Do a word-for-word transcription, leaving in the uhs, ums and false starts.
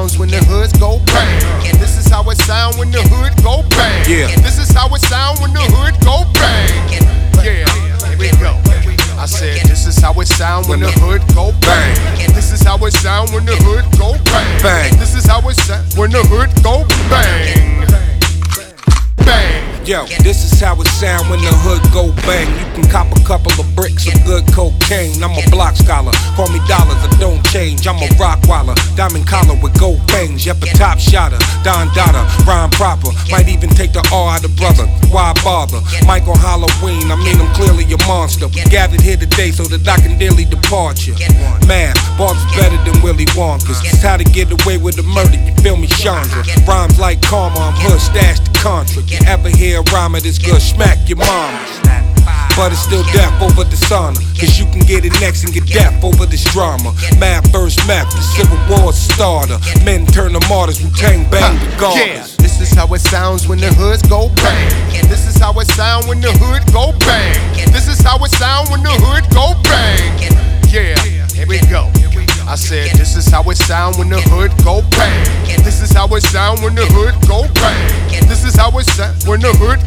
sounds when the hoods go bang. This is how it sound when the hood go bang. Yeah. This is how it sound when the hood go bang. Yeah, here we go. I said this is how it sound when the hood go bang. This is how it sound when the hood go bang. Bang. This is how it sound when the hood go bang. Bang. Yo, this is how it sound when the hood go bang. You can cop a couple of bricks of good cocaine. I'm a block scholar, call me dollars, I don't change. I'm a rock waller, diamond collar with gold bangs. Yep, a top shotter, Don Dada, rhyme proper. Might even take the R out of brother, why bother? Mike on Halloween, I mean I'm clearly a monster. We gathered here today so that I can daily depart you. Man, Bob's better than Willy Wonka's. It's how to get away with the murder, you feel me, Chandra? Rhymes like karma, I'm hood, stash the contra. You ever hear a rhyme that's good, smack your mama. But it's still death over dishonor, cause you can get it next and get death over this drama. Mad first map, the civil war starter. Men turn to martyrs, Wu-Tang bang the guards. Yeah, this is how it sounds when the hoods go bang. This is how it sound when the hood go bang. This is how it sound when the hood go bang. Yeah, here we go. I said this is how it sound when the hood go bang. This is how it sound when the hood go bang. This is how it sound when the hood